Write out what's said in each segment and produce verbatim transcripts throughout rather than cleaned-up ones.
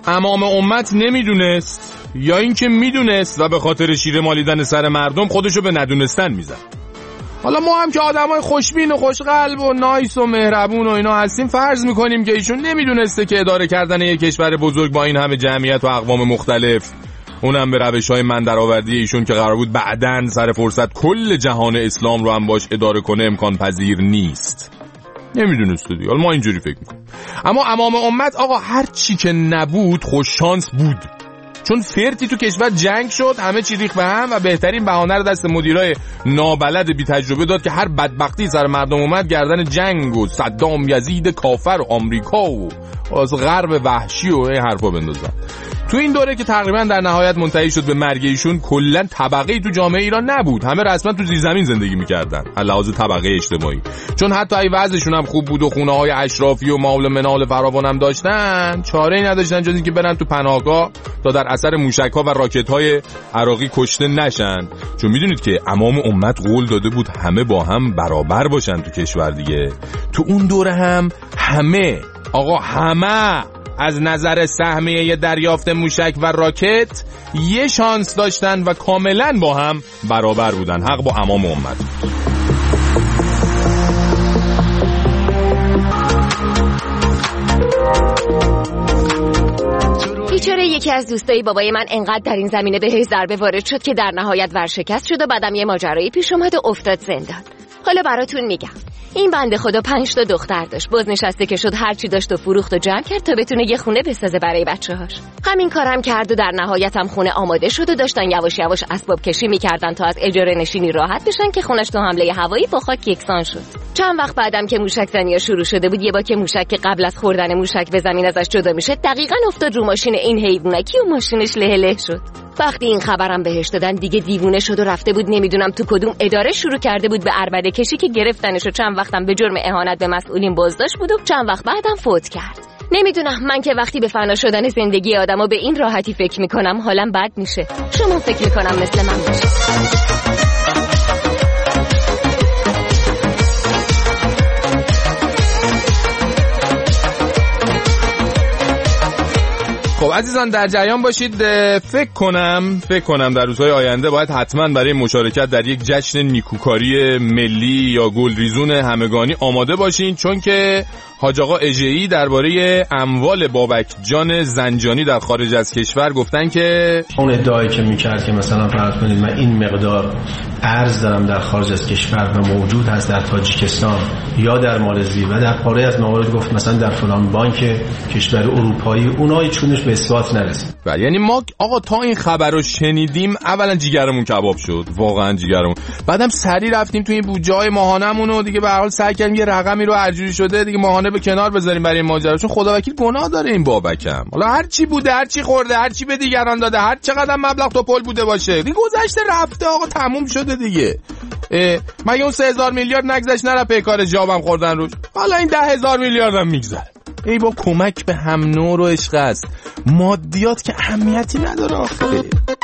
امام امت نمیدونست یا اینکه میدونست و به خاطر شیره مالیدن سر مردم خودشو به ندونستن میزد. حالا ما هم که آدمای خوشبین و خوشقلب و نایس و مهربون و اینا هستیم فرض میکنیم که ایشون نمیدونسته که اداره کردن یک کشور بزرگ با این همه جمعیت و اقوام مختلف، اونم به روش‌های من درآوردی ایشون که قرار بود بعداً سر فرصت کل جهان اسلام رو هم باش اداره کنه امکان پذیر نیست. نمیدونسته دیگه. حالا ما اینجوری فکر میکنیم. اما امام امت آقا هر چی که نبود خوش شانس بود، چون فرتی تو کشور جنگ شد، همه چی ریخت به هم و بهترین بهانه رو دست مدیرای نابلد بی تجربه داد که هر بدبختی سر مردم اومد گردن جنگ و صدام، یزید کافر و آمریکا و از غرب وحشی و این حرفا بندازن. تو این دوره که تقریبا در نهایت منتهی شد به مرگ ایشون، کلا طبقه‌ای تو جامعه ایران نبود، همه رسما تو زیرزمین زندگی می‌کردن از لحاظ طبقه اجتماعی، چون حتی اگه وضعشون هم خوب بود و خونه‌های اشرافی و مال و منال فراوان هم داشتن، چاره‌ای نداشتن جز اینکه برن تو پناهگاه تا در اثر موشک‌ها و راکت‌های عراقی کشته نشن، چون میدونید که امام امت قول داده بود همه با هم برابر باشن تو کشور دیگه. تو اون دوره هم همه آقا همه از نظر سهمیه دریافت موشک و راکت یه شانس داشتن و کاملا با هم برابر بودن. حق با امام امت. بیچاره یکی از دوستای بابای من انقدر در این زمینه بهش ضربه وارد شد که در نهایت ورشکست شد و بعدم یه ماجرایی پیش اومد و افتاد زندان. حالا براتون میگم. این بنده خدا پنج تا دختر داشت، بازنشسته که شد هرچی داشت و فروخت و جمع کرد تا بتونه یه خونه بسازه برای بچه‌هاش. همین کارم کرد و در نهایت هم خونه آماده شد و داشتن یواش یواش اسباب کشی میکردن تا از اجاره نشینی راحت بشن که خونش تو حمله هوایی با خاک یکسان شد. چند وقت بعدم که موشک زنی‌ها شروع شده بود، یه با که موشک که قبل از خوردن موشک به زمین ازش جدا میشه دقیقاً افتاد رو ماشین این حیوانکی و ماشینش له له شد. وقتی این خبرم بهش دادن دیگه دیوونه شد و رفته بود نمیدونم تو کدوم اداره شروع کرده بود به عربده کشی که گرفتنش و چند وقتم به جرم اهانت به مسئولین بازداشت بود و چند وقت بعدم فوت کرد. نمیدونم، من که وقتی به فنا شدن زندگی آدمو به این راحتی فکر میکنم حالم بد میشه. شما فکر میکنم مثل من باشید. خب عزیزان در جریان باشید. فکر کنم فکر کنم در روزهای آینده باید حتما برای مشارکت در یک جشن نیکوکاری ملی یا گلریزون همگانی آماده باشین، چون که حاج آقا اژه‌ای درباره اموال بابک جان زنجانی در خارج از کشور گفتن که اون ادعایی که میکرد که مثلا فرض کنید من این مقدار ارز دارم در خارج از کشور و موجود هست در تاجیکستان یا در مالزی و در پاره از موارد گفت مثلا در فلان بانک کشور اروپایی، اونایی چونش به اثبات نرسید. و یعنی ما آقا تا این خبر رو شنیدیم اولا جیگرمون کباب شد، واقعا جیگرمون. بعدم سری رفتیم تو این بودجه‌های ماهانمون و دیگه به هر حال سعی کردیم یه رقمی رو ارجوری شده دیگه ماهانه به کنار بذاریم برای این ماجرا، چون خدا وکیل گناه داره این بابکم. حالا هر چی بوده، هر چی خورده، هر چی به دیگران داده، هر چقدر مبلغ تو پل بوده باشه، دیگه گذشته رفته آقا، تموم شده دیگه. مگه اون سه هزار میلیارد نگذشت نره پیکار جابم خوردن روش؟ حالا این ده هزار میلیارد هم میگذره. ای با کمک به هم نور و عشق است، مادیات که اهمیتی نداره آخه.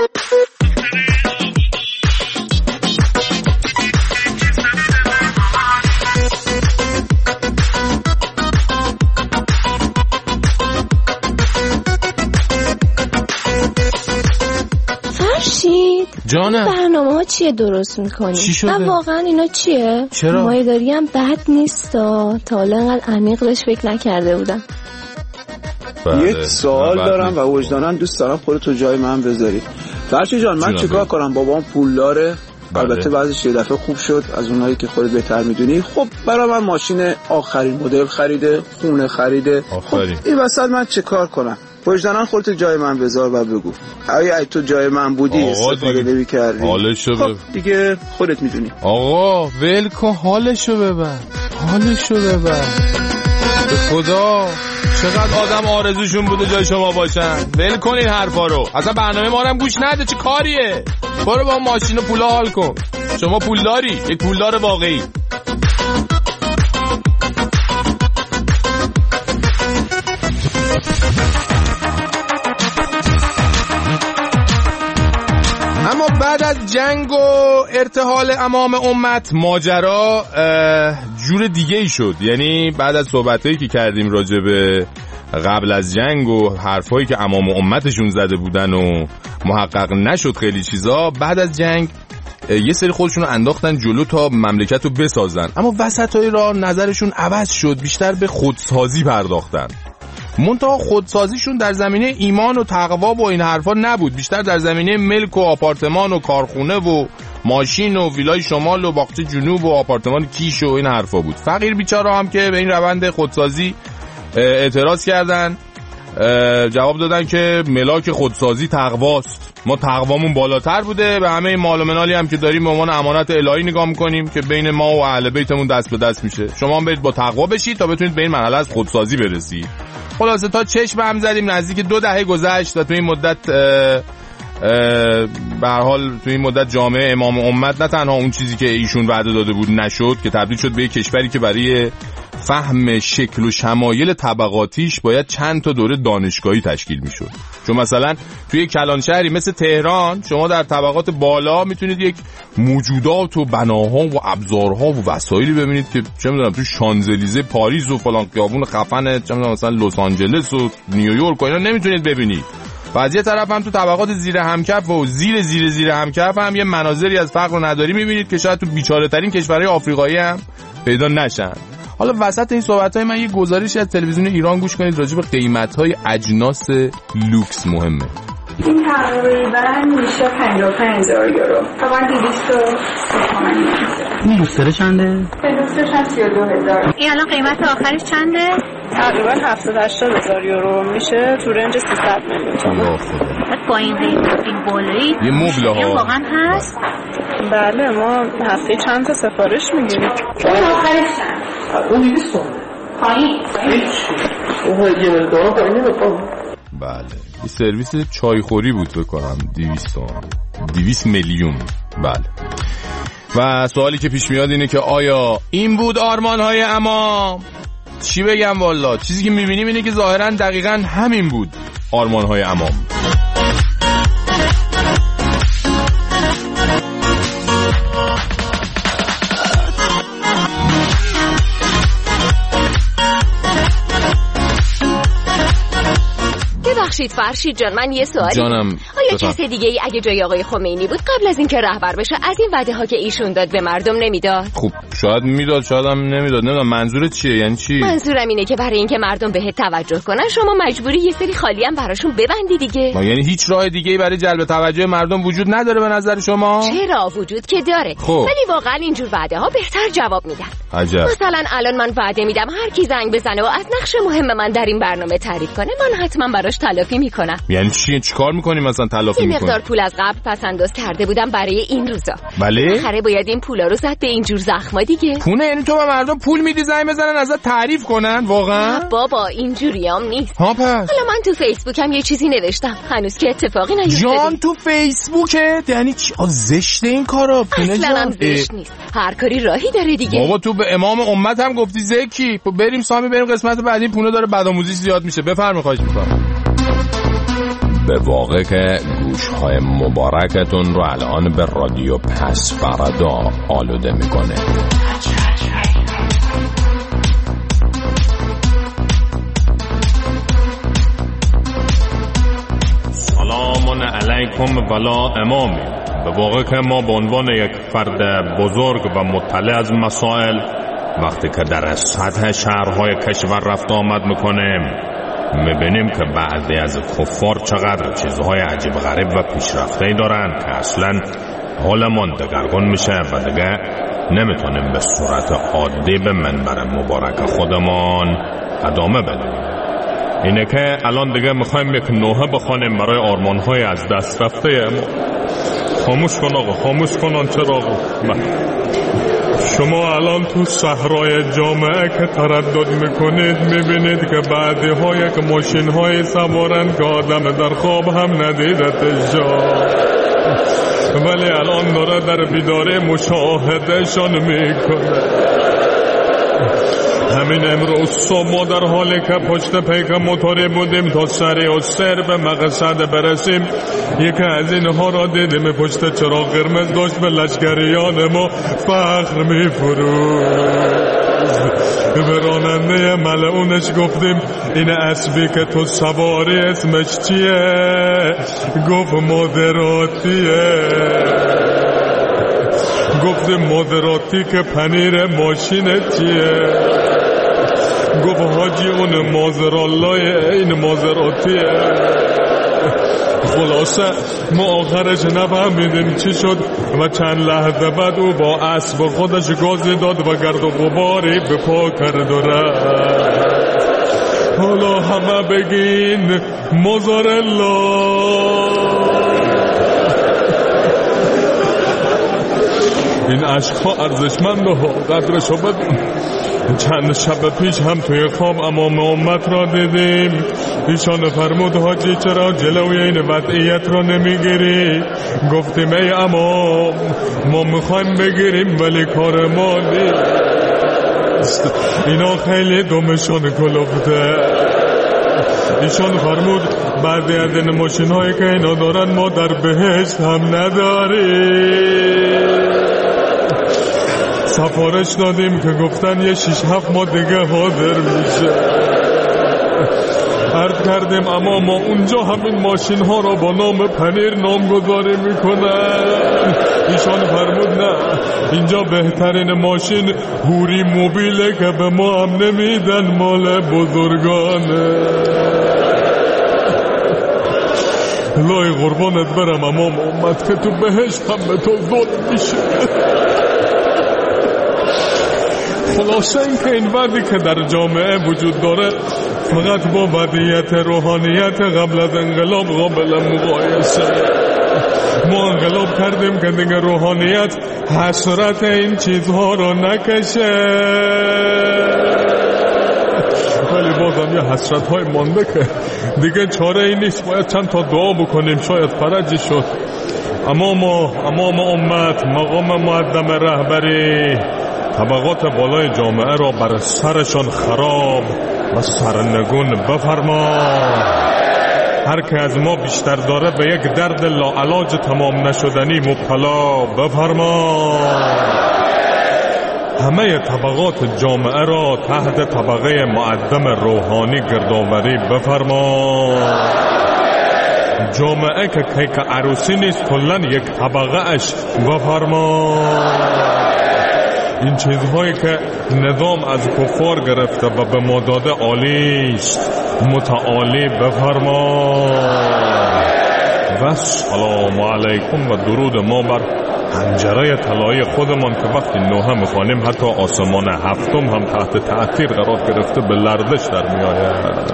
فرشید جانم برنامه ها چیه درست میکنی؟ چی شده؟ نه واقعا اینا چیه؟ چرا؟ مایداری هم بد نیست تا حالا انقدر عمیق بهش فکر نکرده بودم. یک سوال دارم و وجداناً دوست دارم خودتو جای من بذاری. فرشید جان من چیکار کنم؟ بابام پولداره، البته بعضیش یه دفعه خوب شد از اونایی که خودت بهتر میدونی. خب برای من ماشین آخرین مدل خریده، خونه خریده. خب این وسط من چیکار کنم؟ وجداناً خودت جای من بذار و بگو اگه ای تو جای من بودی استفاده نمی‌کردی. حالشو خب دیگه خودت میدونی. آقا ولکو حالشو ببر، حالشو ببر. به خدا چقدر آدم آرزوشون بوده جای شما باشن. ول کن این حرفا رو، اصلا برنامه ما رو هم گوش نده. چه کاریه؟ برو با ماشین و پولا حال کن. شما پولداری، یک پولدار واقعی. اما بعد از جنگ و ارتحال امام امت ماجرا جور دیگه ای شد. یعنی بعد از صحبتایی که کردیم راجع به قبل از جنگ و حرفایی که امام امتشون زده بودن و محقق نشد خیلی چیزا، بعد از جنگ یه سری خودشون رو انداختن جلو تا مملکت رو بسازن، اما وسطای راه نظرشون عوض شد، بیشتر به خودسازی پرداختن. منتها خودسازیشون در زمینه ایمان و تقوا و این حرفا نبود، بیشتر در زمینه ملک و آپارتمان و کارخونه و ماشین و ویلای شمال و باغچه جنوب و آپارتمان کیش و این حرفا بود. فقیر بیچاره هم که به این روند خودسازی اعتراض کردن، جواب دادن که ملاک خودسازی تقواست، ما تقوامون بالاتر بوده، به همه مال و منالی هم که داریم به عنوان امانت الهی نگاه میکنیم که بین ما و اهل بیتمون دست به دست میشه، شما هم برید با تقوا بشید تا بتونید به این مرحله از خودسازی برسید. خلاصه تا چشم هم زدیم، نزدیک دو دهه گذشت و تو این مدت به هر حال تو این مدت جامعه امام امت نه تنها اون چیزی که ایشون وعده داده بود نشد، که تبدیل شد به یک کشوری که برای فهم شکل و شمایل طبقاتیش باید چند تا دوره دانشگاهی تشکیل میشد. چون مثلا توی کلان شهری مثل تهران شما در طبقات بالا میتونید یک موجودات و بناها و ابزارها و وسایلی ببینید که چه میدونم تو شانزلیزه پاریس و فلان خیابون خفن چه میدونم مثلا لس آنجلس و نیویورک و اینا نمیتونید ببینید. و از یه طرف هم تو طبقات زیر همکف و زیر زیر زیر همکف هم یه مناظری از فقر و نداری میبینید که شاید تو بیچاره ترین کشورهای آفریقایی هم پیدا نشن. حالا وسط این صحبت‌های من یه گزارشی از تلویزیون ایران گوش کنید راجع به قیمت‌های اجناس لوکس مهمه. این تقریبا میشه پنجاه و پنج هزار یورو. طبعا دویست و سی. این لوستر چنده؟ لوسترش هم سی و دو هزار. این الان قیمت آخرش چنده؟ تقریبا هفتاد هشتاد هزار یورو میشه، تو رنج سیصد میلیون. الله خدا. با این قیمت این بالایی یه مبله ها واقعا هست؟ بله ما هفته چند تا سفارش میگیریم. اون آخرش چند؟ اون دویست تومن. پایین؟ هیچ. اون یه مقدار پایین نمیخوام. بله یه سرویس چایخوری بود بکنم دویست دویست میلیون. بله. و سوالی که پیش میاد اینه که آیا این بود آرمان‌های امام؟ چی بگم والا، چیزی که میبینیم اینه که ظاهرا دقیقاً همین بود آرمان‌های امام. ببخشید فرشید جان، من یه سوالی جانم. آیا کسی دیگه ای اگه جای آقای خمینی بود قبل از اینکه رهبر بشه از این وعده ها که ایشون داد به مردم نمیداد؟ خب شاید میداد شاید هم نمیداد، نمیدونم منظورت چیه، یعنی چی؟ منظورم اینه که برای اینکه مردم بهت توجه کنن شما مجبوری یه سری خالی هم براشون ببندی دیگه. ما یعنی هیچ راه دیگه ای برای جلب توجه مردم وجود نداره به نظر شما؟ چرا وجود که داره، خب. ولی واقعا اینجور وعده ها بهتر جواب میدن. عجب. مثلا الان من وعده میدم هر کی زنگ بزنه و از نقش مهم من در این برنامه تعریف کنه من حتما براش تلافی میکنم. یعنی چی؟ چیکار میکنی مثلا تلافی میکنی؟ یه مقدار پول از قبل پس انداز کرده بودم برای این روزا. بله؟ آخره باید این پولا رو زد به اینجور زخما دیگه. پونه یعنی تو به مردم پول میدی زنگ بزنن ازت تعریف کنن واقعا؟ بابا اینجوریام نیست. ها پس حالا من تو فیسبوکم یه چیزی نوشتم هنوز که اتفاقی نیفتاده. جان تو فیسبوکت یعنی چی؟ زشته این کارا پونه جان. اصلا هم زشت نیست، هر کاری راهی داره دیگه. بابا تو به امام امت هم گفتی زکی. بریم سامی بریم قسمت بعدی، پونه داره بدآموزی زیاد میشه. بفرمایید خواهش میکنم. به واقع که گوشهای مبارکتون رو الان به رادیو پس فردا آلوده میکنه. سلام علیکم ولا امامی. به واقع که ما به عنوان یک فرد بزرگ و مطلع از مسائل وقتی که در سطح شهرهای کشور رفت آمد میکنیم میبینیم که بعضی از کفار چقدر چیزهای عجیب غریب و پیشرفته‌ای دارن که اصلا حالمون دگرگون میشه و دیگه نمیتونیم به صورت عادی به منبر مبارک خودمان ادامه بدیم. اینه که الان دیگه میخوایم یک نوحه بخوانیم برای آرمانهای از دست رفته ما. خاموش کن آقا، خاموش کن آن چراغو. شما الان تو صحرای جامعه که تردد میکنید میبینید که بعدی ها یک ماشین های سوارن که آدم در خواب هم ندیدتش جا، ولی الان داره در بیداره مشاهده شان میکنه. همین امروز صبح ما در حالی که پشت پیک موتوری بودیم تا سریع و سر به مقصد برسیم یکی از اینها را دیدیم پشت چراغ قرمز داشت به لشکریان ما فخر می‌فروخت. به راننده ملعونش گفتیم این اسبی که تو سواری اسمش چیه؟ گفت مادراتیه. گفت مادراتی که پنیر ماشین چیه؟ گفت حاجی اون مازرالله این مازراتیه. خلاصه ما آخرش نفهمیدیم چی شد و چند لحظه بعد او با اسب خودش گازی داد و گرد و غباری به پا کرد و رفت. حالا همه بگین موزارلا. این عشقها ارزشمنده ها، قدرشو بدون. چند شب پیش هم توی خواب امام امت را دیدیم. ایشان فرمود حاجی چرا جلوی این وضعیت را نمیگیری؟ گفتیم ای امام ما میخوایم بگیریم ولی کار ما نیست، اینا خیلی دمشان کلفته. ایشان فرمود بعضی از این ماشین هایی که اینا دارن ما در بهشت هم نداریم. سفارش دادیم که گفتن یه شیش هفت ماه دیگه حاضر میشه. عرض کردیم اما ما اونجا همین ماشین ها را با نام پنیر نامگذاری میکنن. ایشان فرمود نه، اینجا بهترین ماشین هوری موبیله که به ما هم نمیدن، مال بزرگانه. لای قربانت برم امام امت که تو بهشت هم به تو ظلم میشه. خلاصه این که این وضعی که در جامعه وجود داره فقط با وضعیت روحانیت قبل از انقلاب قابل مقایسه. ما انقلاب کردیم که دیگه روحانیت حسرت این چیزها رو نکشه، ولی بازم یه حسرت های مانده که دیگه چاره ای نیست. باید چند تا دعا بکنیم شاید فرجی شد. اما ما امام امت مقام معظم رهبری طبقات بالای جامعه را بر سرشان خراب و سرنگون بفرما. هر که از ما بیشتر داره به یک درد لاعلاج تمام نشدنی مبتلا بفرما. همه طبقات جامعه را تحت طبقه معظم روحانی گردآوری بفرما. جامعه که کیک عروسی نیست کلن یک طبقه اش بفرما. این چیزهایی که نظام از کفار گرفته و به ما داده عالیست، متعالی بفرما. و سلام علیکم و درود ما بر حنجره طلایی خودمان که وقتی نوحه میخوانیم حتی آسمان هفتم هم تحت تأثیر قرار گرفته به لرزش در میآید.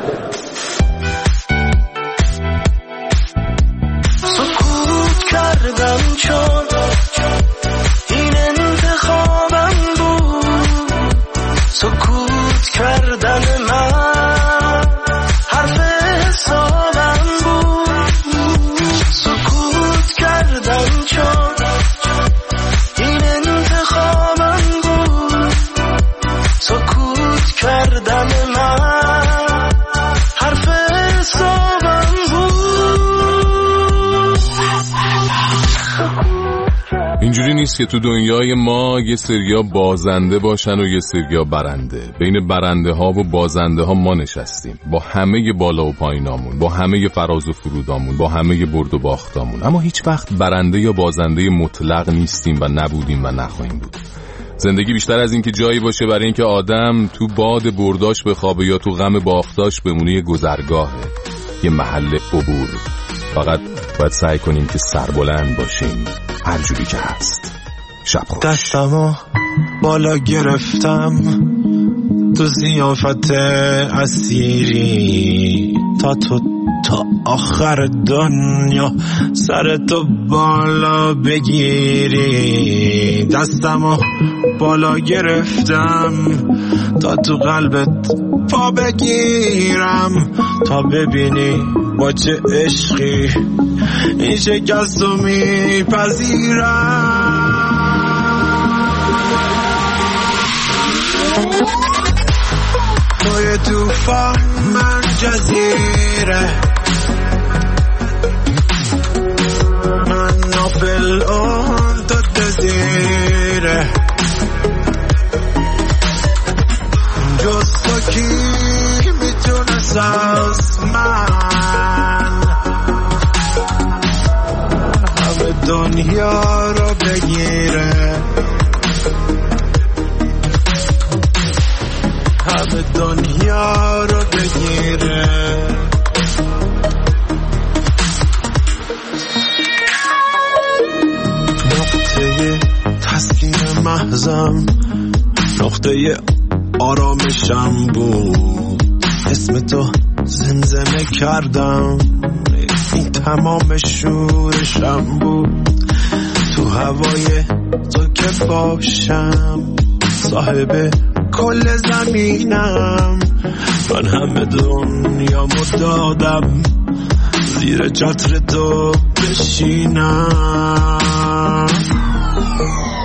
سکوت کردم چون این انتخابم بود، سکوت کردن من حرف حسابم بود، سکوت کردم چون این انتخابم بود، سکوت کردن من حرف حسابم بود. اینجوری نیست که تو دنیای ما یه سریا بازنده باشن و یه سریا برنده. بین برنده ها و بازنده ها ما نشستیم، با همه بالا و پایینامون، با همه فراز و فرودامون، با همه برد و باختامون، اما هیچ وقت برنده یا بازنده مطلق نیستیم و نبودیم و نخواهیم بود. زندگی بیشتر از این که جایی باشه برای اینکه آدم تو باد برداش بخوابه یا تو غم باختاش بمونه یه گذرگاهه، یه محل عبور. فقط باید سعی کنیم که سربلند باشیم هر جوری که هست. شب خوش. دستمو بالا گرفتم تو ضیافت اسیری، تا تو تا آخر دنیا سر تو بالا بگیری. دستمو بالا گرفتم تا تو قلبت پا بگیرم، تا ببینی با چه عشقی این شکست رو میپذیرم. توی توفان من جزیره، من نافل اون تو دزیره. کی میتونست از من همه دنیا رو بگیره، همه دنیا رو بگیره. نقطه تسکین محضم، نقطه آرامشم بود، اسم تو زمزمه کردم، این تمام شورشم بود. تو هوای تو که باشم صاحب کل زمینم، من همه دنیامو دادم زیر چتر تو بشینم.